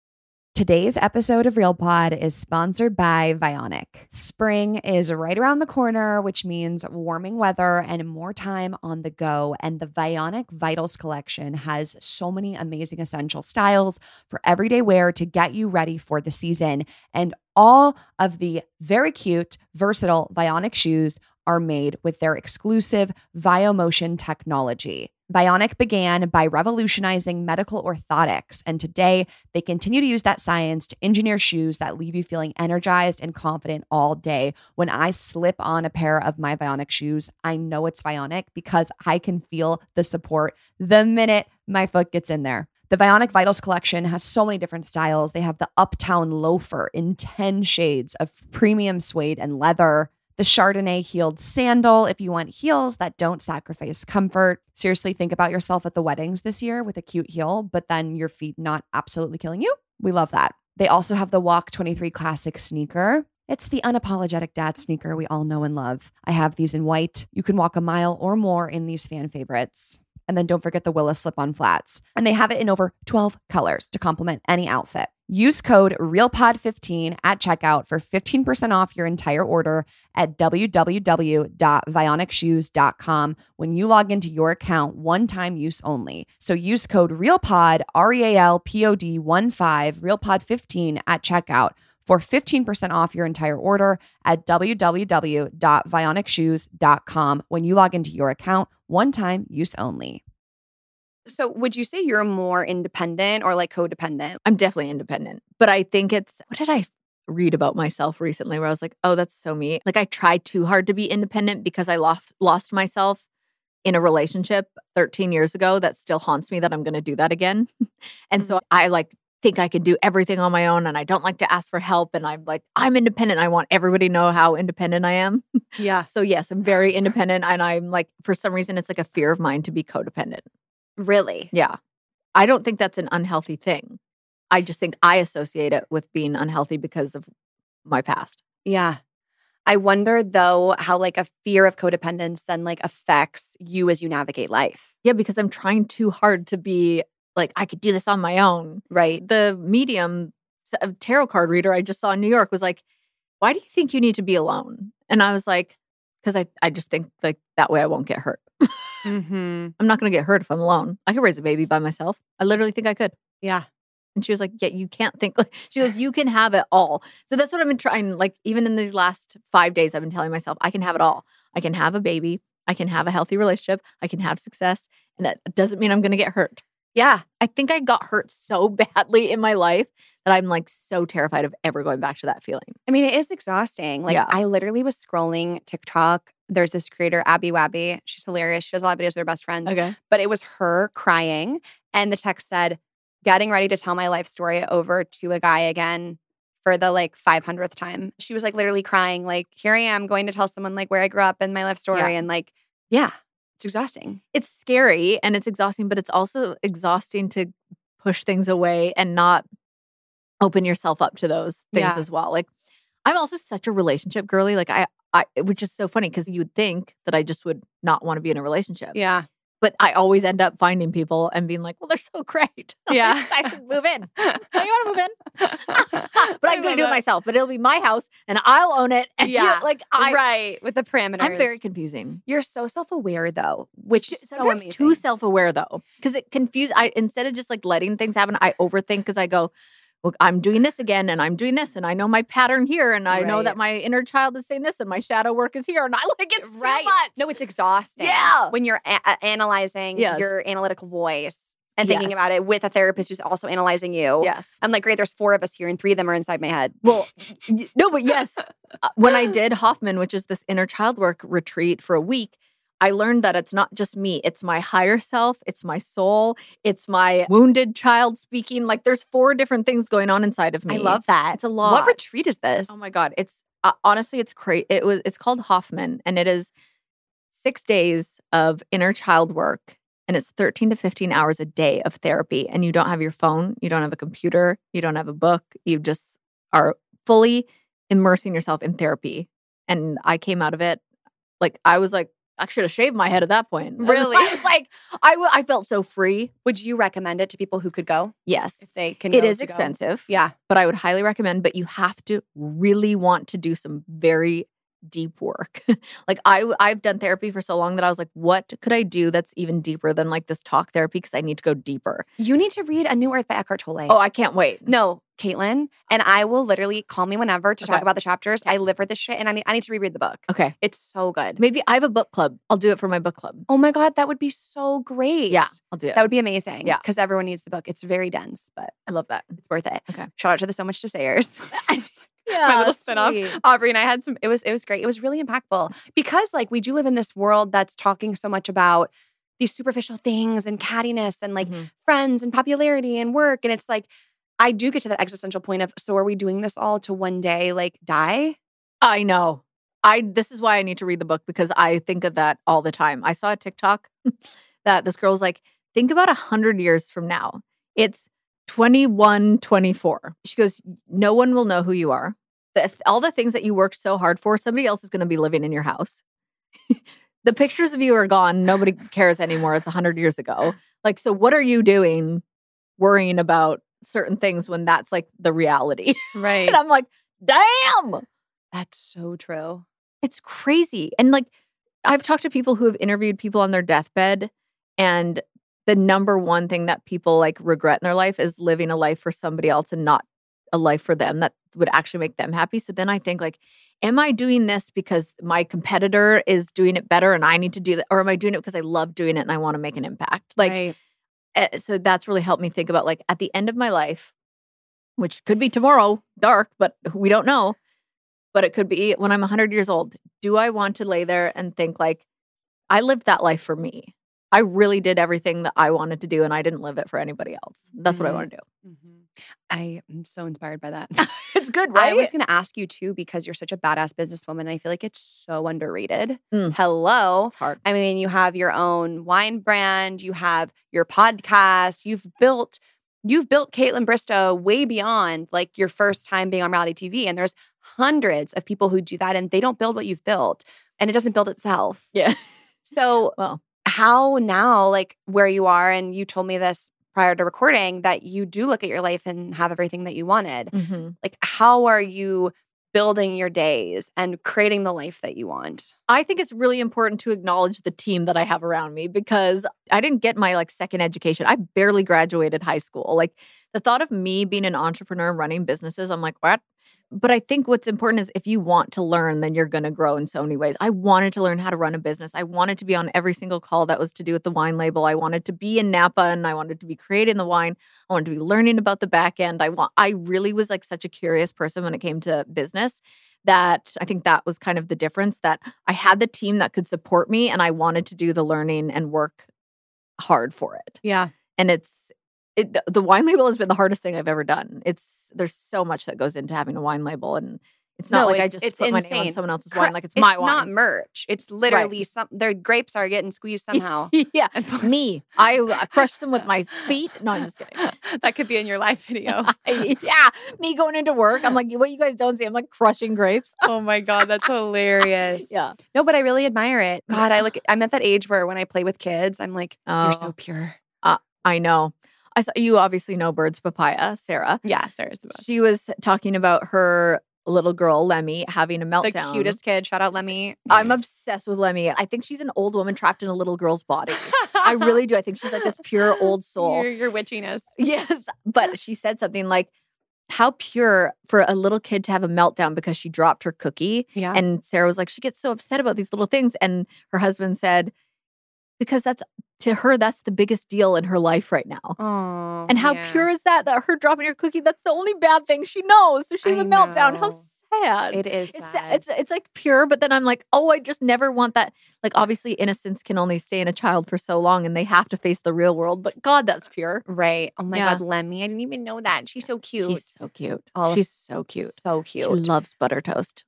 Today's episode of Real Pod is sponsored by Vionic. Spring is right around the corner, which means warming weather and more time on the go. And the Vionic Vitals collection has so many amazing essential styles for everyday wear to get you ready for the season. And all of the very cute, versatile Vionic shoes are made with their exclusive VioMotion technology. Vionic began by revolutionizing medical orthotics, and today they continue to use that science to engineer shoes that leave you feeling energized and confident all day. When I slip on a pair of my Vionic shoes, I know it's Vionic because I can feel the support the minute my foot gets in there. The Vionic Vitals collection has so many different styles. They have the Uptown Loafer in ten shades of premium suede and leather. The Chardonnay heeled sandal if you want heels that don't sacrifice comfort. Seriously, think about yourself at the weddings this year with a cute heel, but then your feet not absolutely killing you. We love that. They also have the Walk twenty-three Classic sneaker. It's the unapologetic dad sneaker we all know and love. I have these in white. You can walk a mile or more in these fan favorites. And then don't forget the Willa slip-on flats. And they have it in over twelve colors to complement any outfit. Use code REALPOD fifteen at checkout for fifteen percent off your entire order at w w w dot vionic shoes dot com when you log into your account, one-time use only. So use code REALPOD, R E A L P O D one five, REALPOD fifteen at checkout for fifteen percent off your entire order at w w w dot vionic shoes dot com when you log into your account, one-time use only. So would you say you're more independent or like codependent? I'm definitely independent, but I think it's, what did I read about myself recently where I was like, oh, that's so me. Like I tried too hard to be independent because I lost, lost myself in a relationship thirteen years ago that still haunts me that I'm going to do that again. And Mm-hmm. so I like think I can do everything on my own and I don't like to ask for help. And I'm like, I'm independent. I want everybody to know how independent I am. Yeah. So yes, I'm very independent. And I'm like, for some reason, it's like a fear of mine to be codependent. Really? Yeah. I don't think that's an unhealthy thing. I just think I associate it with being unhealthy because of my past. Yeah. I wonder though how like a fear of codependence then like affects you as you navigate life. Yeah, because I'm trying too hard to be like, I could do this on my own. Right. The medium a tarot card reader I just saw in New York was like, why do you think you need to be alone? And I was like, because I, I just think like that way I won't get hurt. Mm-hmm. I'm not going to get hurt if I'm alone. I could raise a baby by myself. I literally think I could. Yeah. And she was like, yeah, you can't think. Like, she goes, you can have it all. So that's what I've been trying. Like, even in these last five days, I've been telling myself, I can have it all. I can have a baby. I can have a healthy relationship. I can have success. And that doesn't mean I'm going to get hurt. Yeah. I think I got hurt so badly in my life that I'm like so terrified of ever going back to that feeling. I mean, it is exhausting. Like, Yeah. I literally was scrolling TikTok. There's this creator, Abby Wabby. She's hilarious. She does a lot of videos with her best friends. Okay. But it was her crying. And the text said, getting ready to tell my life story over to a guy again for the like five hundredth time. She was like literally crying, like, here I am going to tell someone like where I grew up and my life story. Yeah. And like, yeah, it's exhausting. It's scary and it's exhausting, but it's also exhausting to push things away and not open yourself up to those things Yeah. as well. Like, I'm also such a relationship girly. Like, I, I which is so funny because you'd think that I just would not want to be in a relationship. Yeah. But I always end up finding people and being like, well, they're so great. Yeah. I should move in. Oh, you want to move in? But I'm going to do it myself. But it'll be my house and I'll own it. And Yeah. you- like, I, right. With the parameters. I'm very confusing. You're so self-aware though, which is so Sometimes amazing. too self-aware though, because it confused. I instead of just like letting things happen, I overthink because I go, "Well, I'm doing this again, and I'm doing this, and I know my pattern here, and I know Right. that my inner child is saying this, and my shadow work is here, and I like it's Right. too much." No, it's exhausting. Yeah. When you're a- a- analyzing Yes. your analytical voice and thinking Yes. about it with a therapist who's also analyzing you. Yes. I'm like, great, there's four of us here and three of them are inside my head. Well, y- no, but yes, uh, when I did Hoffman, which is this inner child work retreat for a week, I learned that it's not just me. It's my higher self. It's my soul. It's my wounded child speaking. Like there's four different things going on inside of me. I love that. It's a lot. What retreat is this? Oh my God. It's uh, honestly, it's crazy. It was, it's called Hoffman and it is six days of inner child work. And it's thirteen to fifteen hours a day of therapy. And you don't have your phone. You don't have a computer. You don't have a book. You just are fully immersing yourself in therapy. And I came out of it like, I was like, I should have shaved my head at that point. Really? I was like, I, w- I felt so free. Would you recommend it to people who could go? Yes. If they can It go is to go? expensive. Yeah. But I would highly recommend, but you have to really want to do some very deep work. Like I, I've done therapy for so long that I was like, what could I do that's even deeper than like this talk therapy? Because I need to go deeper. You need to read A New Earth by Eckhart Tolle. Oh, I can't wait. No, Caitlin. And I will literally call me whenever to Okay. talk about the chapters. I live for this shit and I need, I need to reread the book. Okay. It's so good. Maybe I have a book club. I'll do it for my book club. Oh my God, that would be so great. Yeah, I'll do it. That would be amazing. Yeah. Because everyone needs the book. It's very dense, but I love that. it's worth it. Okay. Shout out to the So Much to Sayers. Yeah, My little spinoff. sweet. Aubrey and I had some, it was, it was great. It was really impactful because like we do live in this world that's talking so much about these superficial things and cattiness and like Mhm. friends and popularity and work. And it's like, I do get to that existential point of, so are we doing this all to one day like die? I know. I this is why I need to read the book because I think of that all the time. I saw a TikTok that this girl was like, think about a hundred years from now. It's twenty-one twenty-four. She goes, no one will know who you are. The, all the things that you worked so hard for, somebody else is going to be living in your house. The pictures of you are gone. Nobody cares anymore. It's a hundred years ago. Like, so what are you doing worrying about certain things when that's like the reality? Right. And I'm like, damn. That's so true. It's crazy. And like, I've talked to people who have interviewed people on their deathbed, and the number one thing that people like regret in their life is living a life for somebody else and not a life for them that would actually make them happy. So then I think like, am I doing this because my competitor is doing it better and I need to do that? Or am I doing it because I love doing it and I want to make an impact? Like, Right. eh, so that's really helped me think about like at the end of my life, which could be tomorrow, dark, but we don't know. But it could be when I'm one hundred years old. Do I want to lay there and think like, I lived that life for me? I really did everything that I wanted to do and I didn't live it for anybody else. That's what I Mhm. want to do. I am so inspired by that. It's good, I right? was going to ask you too, because you're such a badass businesswoman. And I feel like it's so underrated. Mm. Hello. It's hard. I mean, you have your own wine brand, you have your podcast, you've built, you've built Caitlin Bristowe way beyond like your first time being on reality T V. And there's hundreds of people who do that and they don't build what you've built and it doesn't build itself. Yeah. So Well, how now, like where you are, and you told me this prior to recording, that you do look at your life and have everything that you wanted. mhm. Like, how are you building your days and creating the life that you want? I think it's really important to acknowledge the team that I have around me because I didn't get my like second education. I barely graduated high school. Like the thought of me being an entrepreneur and running businesses, I'm like, what? But I think what's important is if you want to learn, then you're going to grow in so many ways. I wanted to learn how to run a business. I wanted to be on every single call that was to do with the wine label. I wanted to be in Napa and I wanted to be creating the wine. I wanted to be learning about the back end. I want, I really was like such a curious person when it came to business that I think that was kind of the difference, that I had the team that could support me and I wanted to do the learning and work hard for it. Yeah. And it's, It, the wine label has been the hardest thing I've ever done. It's there's so much that goes into having a wine label, and it's not No, like I it's- just it's put my insane. name on someone else's Correct. wine, like it's my It's wine. not merch. It's literally Right. some. Their grapes are getting squeezed somehow. yeah, me. I uh, crushed them with my feet. No, I'm just kidding. That could be in your live video. yeah, me going into work. I'm like, what you guys don't see, I'm like crushing grapes. Oh my God, that's hilarious. Yeah. No, but I really admire it. God, I look. I'm at that age where when I play with kids, I'm like, Oh. you're so pure. Uh, I know. I saw, you obviously know Birds Papaya, Sarah. Yeah, Sarah's the best. She was talking about her little girl, Lemmy, having a meltdown. The cutest kid. Shout out Lemmy. I'm obsessed with Lemmy. I think she's an old woman trapped in a little girl's body. I really do. I think she's like this pure old soul. You're, you're witchiness. Yes. But she said something like, how pure for a little kid to have a meltdown because she dropped her cookie. Yeah. And Sarah was like, she gets so upset about these little things. And her husband said, because that's, to her, that's the biggest deal in her life right now. Oh, And how yeah. pure is that? That her dropping her cookie, that's the only bad thing she knows. So she's I a meltdown. How know. sad. It is It's, sad. it's it's like pure, but then I'm like, oh, I just never want that. Like, obviously, innocence can only stay in a child for so long, and they have to face the real world. But God, that's pure. Right. Oh my Yeah. God, Lemmy. I didn't even know that. She's so cute. She's so cute. All of- She's so cute. so She cute. loves butter toast.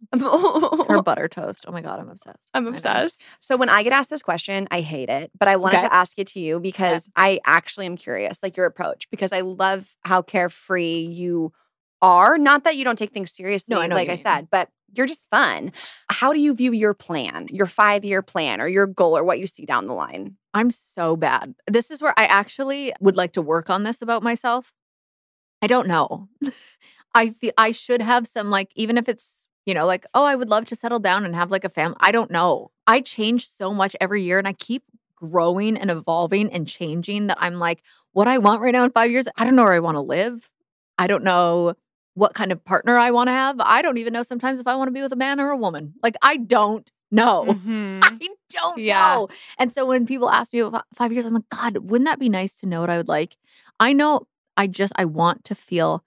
Her butter toast. Oh my God, I'm obsessed. I'm I know. obsessed. So when I get asked this question, I hate it, but I wanted Okay. to ask it to you because I actually am curious, like your approach, because I love how carefree you are. Not that you don't take things seriously, No, I know like what I you mean. said, but you're just fun. How do you view your plan, your five-year plan or your goal or what you see down the line? I'm so bad. This is where I actually would like to work on this about myself. I don't know. I feel I should have some, like, even if it's, you know, like, oh, I would love to settle down and have like a family. I don't know. I change so much every year and I keep growing and evolving and changing that I'm like, what I want right now in five years, I don't know where I want to live. I don't know what kind of partner I want to have. I don't even know sometimes if I want to be with a man or a woman. Like, I don't know. I don't Yeah. know. And so when people ask me about five years, I'm like, God, wouldn't that be nice to know what I would like? I know I just, I want to feel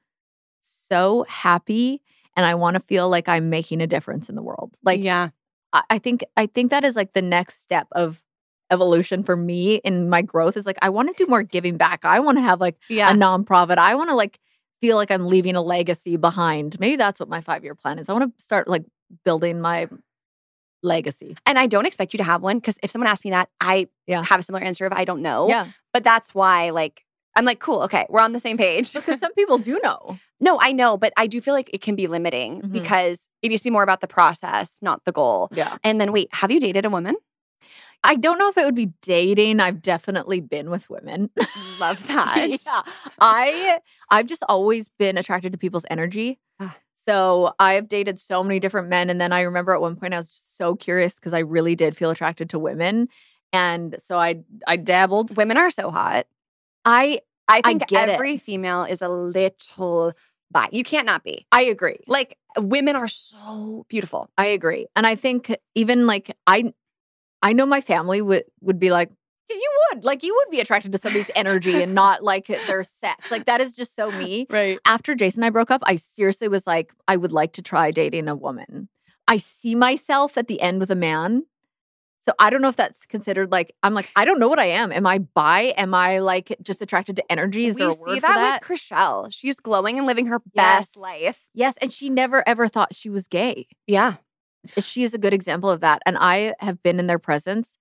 so happy and I want to feel like I'm making a difference in the world. Like, yeah. I, I think, I think that is like the next step of evolution for me in my growth is like, I want to do more giving back. I want to have like Yeah. a nonprofit. I want to like feel like I'm leaving a legacy behind. Maybe that's what my five-year plan is. I want to start like building my legacy. And I don't expect you to have one because if someone asks me that, I Yeah. have a similar answer of I don't know. Yeah. But that's why, like, I'm like, cool, okay, we're on the same page. Because some people do know. No, I know, but I do feel like it can be limiting Mhm. because it needs to be more about the process, not the goal. Yeah. And then wait, have you dated a woman? I don't know if it would be dating. I've definitely been with women. Love that. yeah. I I've just always been attracted to people's energy. Ah. So I've dated so many different men. And then I remember at one point I was just so curious because I really did feel attracted to women. And so I I dabbled. Women are so hot. I I think get it. every female is a little bi. You can't not be. I agree. Like, women are so beautiful. I agree. And I think even like I I know my family would would be like, you would. Like you would be attracted to somebody's energy and not like their sex. Like that is just so me. Right. After Jason and I broke up, I seriously was like, I would like to try dating a woman. I see myself at the end with a man. So I don't know if that's considered like, I'm like, I don't know what I am. Am I bi? Am I like just attracted to energy? Is we there a see word that, for that? with Chriselle. She's glowing and living her Yes. best life. Yes. And she never ever thought she was gay. Yeah. She is a good example of that. And I have been in their presence.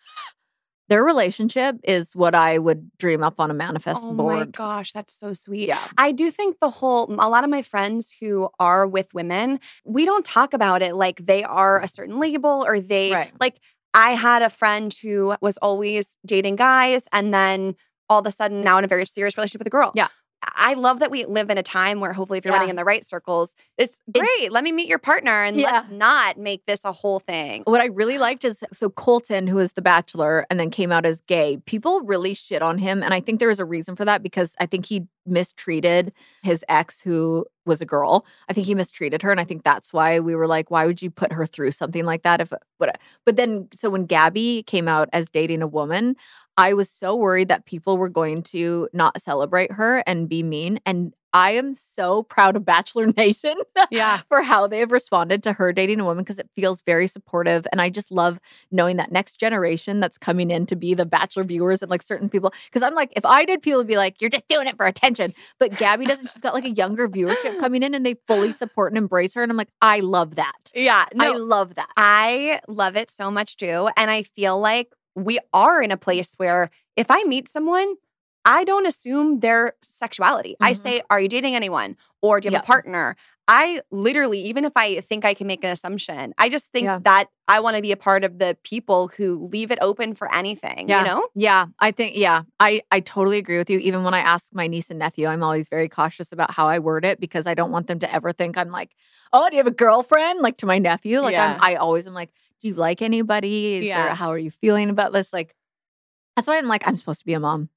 Their relationship is what I would dream up on a manifest Oh board. my gosh, that's so sweet. Yeah. I do think the whole, a lot of my friends who are with women, we don't talk about it like they are a certain label or they, Right. like, I had a friend who was always dating guys and then all of a sudden now in a very serious relationship with a girl. Yeah. I love that we live in a time where hopefully if you're Yeah. running in the right circles, it's great. Let me meet your partner and Yeah. let's not make this a whole thing. What I really liked is, so Colton, who was the bachelor and then came out as gay, people really shit on him. And I think there was a reason for that because I think he mistreated his ex, who was a girl. I think he mistreated her. And I think that's why we were like, why would you put her through something like that? If But, but then, so when Gabby came out as dating a woman, I was so worried that people were going to not celebrate her and be mean. And I am so proud of Bachelor Nation Yeah. for how they have responded to her dating a woman because it feels very supportive. And I just love knowing that next generation that's coming in to be the Bachelor viewers and like certain people. Because I'm like, if I did, people would be like, you're just doing it for attention. But Gabby doesn't. She's got like a younger viewership coming in and they fully support and embrace her. And I'm like, I love that. Yeah. I No, love that. I love it so much too. And I feel like we are in a place where if I meet someone, I don't assume their sexuality. I Mhm. say, are you dating anyone? Or do you have Yep. a partner? I literally, even if I think I can make an assumption, I just think Yeah. that I want to be a part of the people who leave it open for anything, Yeah. you know? Yeah, I think, yeah, I, I totally agree with you. Even when I ask my niece and nephew, I'm always very cautious about how I word it because I don't want them to ever think I'm like, oh, do you have a girlfriend? Like to my nephew. Like Yeah. I'm, I always am like, do you like anybody? Is Yeah. there, how are you feeling about this? Like, that's why I'm like, I'm supposed to be a mom.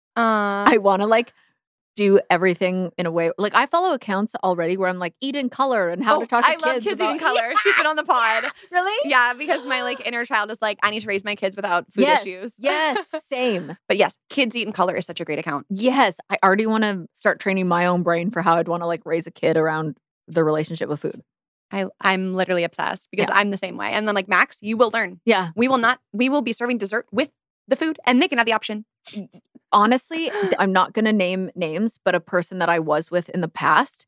Uh, I want to like do everything in a way. Like I follow accounts already where I'm like, eat in color and how oh, to talk to I kids. love kids about- eating color. She's been on the pod. Really? Yeah, because my like inner child is like, I need to raise my kids without food yes. issues. Yes, same. But yes, kids eat in color is such a great account. Yes, I already want to start training my own brain for how I'd want to like raise a kid around the relationship with food. I, I'm literally obsessed because Yeah. I'm the same way. And then like, Max, you will learn. Yeah. We will not, we will be serving dessert with the food and they can have the option. Honestly, th- I'm not going to name names, but a person that I was with in the past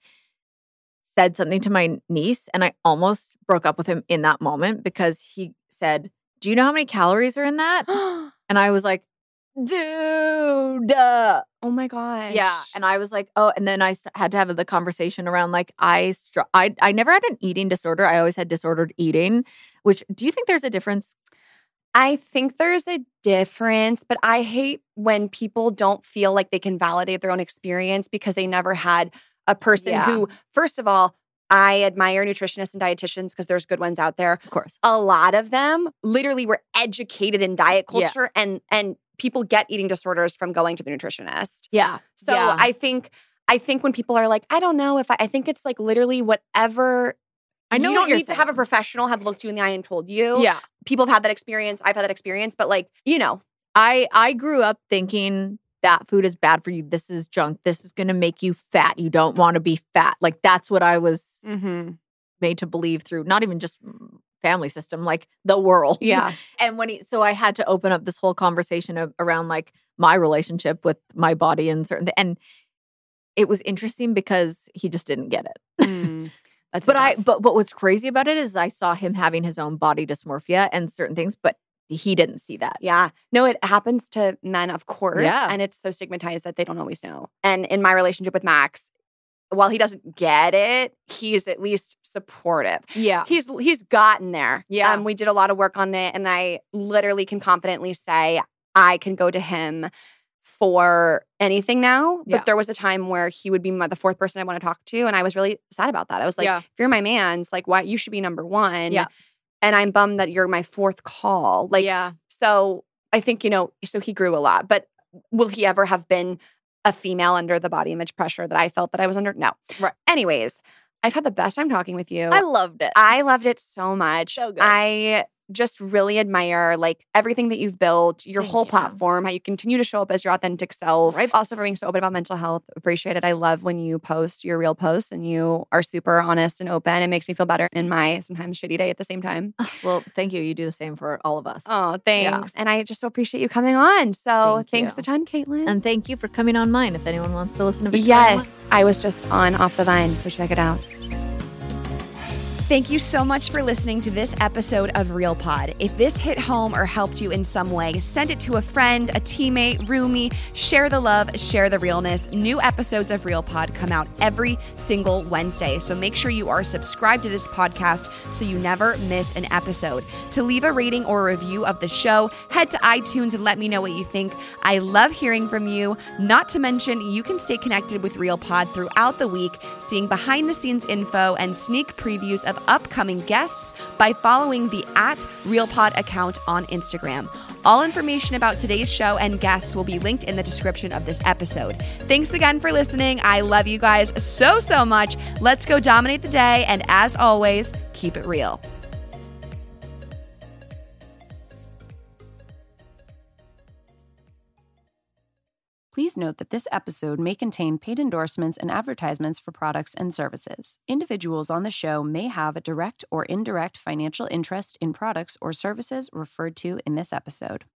said something to my niece and I almost broke up with him in that moment because he said, do you know how many calories are in that? And I was like, dude. uh, Oh my gosh. Yeah. And I was like, oh, and then I s- had to have the conversation around like, I, str- I, I never had an eating disorder. I always had disordered eating, which do you think there's a difference? I think there's a difference, but I hate when people don't feel like they can validate their own experience because they never had a person Yeah. who, first of all, I admire nutritionists and dietitians because there's good ones out there. Of course. A lot of them literally were educated in diet Yeah. culture and and people get eating disorders from going to the nutritionist. Yeah. So Yeah. I think I think when people are like, I don't know if I, I think it's like literally whatever. I know you what don't you're need to have a saying. professional have looked you in the eye and told you. Yeah. People have had that experience. I've had that experience, but like, you know, I I grew up thinking that food is bad for you. This is junk. This is going to make you fat. You don't want to be fat. Like that's what I was mm-hmm. made to believe through not even just family system, like the world. Yeah. And when he, so I had to open up this whole conversation of, around like my relationship with my body and certain th- and it was interesting because he just didn't get it. Mm, that's But I tough. but but what's crazy about it is I saw him having his own body dysmorphia and certain things, but he didn't see that. Yeah. No, it happens to men, of course. Yeah. And it's so stigmatized that they don't always know. And in my relationship with Max, while he doesn't get it, he's at least supportive. Yeah. He's he's gotten there. Yeah. Um, we did a lot of work on it, and I literally can confidently say I can go to him for anything now. Yeah. But there was a time where he would be my, the fourth person I want to talk to, and I was really sad about that. I was like, Yeah. if you're my man's, like, why you should be number one. Yeah. And I'm bummed that you're my fourth call. Like, yeah. so I think, you know, so he grew a lot. But will he ever have been a female under the body image pressure that I felt that I was under? No. Right. Anyways, I've had the best time talking with you. I loved it. I loved it so much. So good. I just really admire like everything that you've built, your Thank whole you. platform, how you continue to show up as your authentic self. Right. Also for being so open about mental health. Appreciate it. I love when you post your real posts and you are super honest and open. It makes me feel better in my sometimes shitty day at the same time. Well, thank you. You do the same for all of us. Oh, thanks. And I just so appreciate you coming on. So Thank thanks you. a ton, Caitlin. And thank you for coming on mine. If anyone wants to listen to Victoria yes, I was just on Off the Vine, so check it out. Thank you so much for listening to this episode of Real Pod. If this hit home or helped you in some way, send it to a friend, a teammate, roomie. Share the love, share the realness. New episodes of Real Pod come out every single Wednesday, so make sure you are subscribed to this podcast so you never miss an episode. To leave a rating or a review of the show, head to iTunes and let me know what you think. I love hearing from you. Not to mention, you can stay connected with Real Pod throughout the week, seeing behind the scenes info and sneak previews of upcoming guests by following the at RealPod account on Instagram. All information about today's show and guests will be linked in the description of this episode. Thanks again for listening. I love you guys so, so much. Let's go dominate the day. And as always, keep it real. Please note that this episode may contain paid endorsements and advertisements for products and services. Individuals on the show may have a direct or indirect financial interest in products or services referred to in this episode.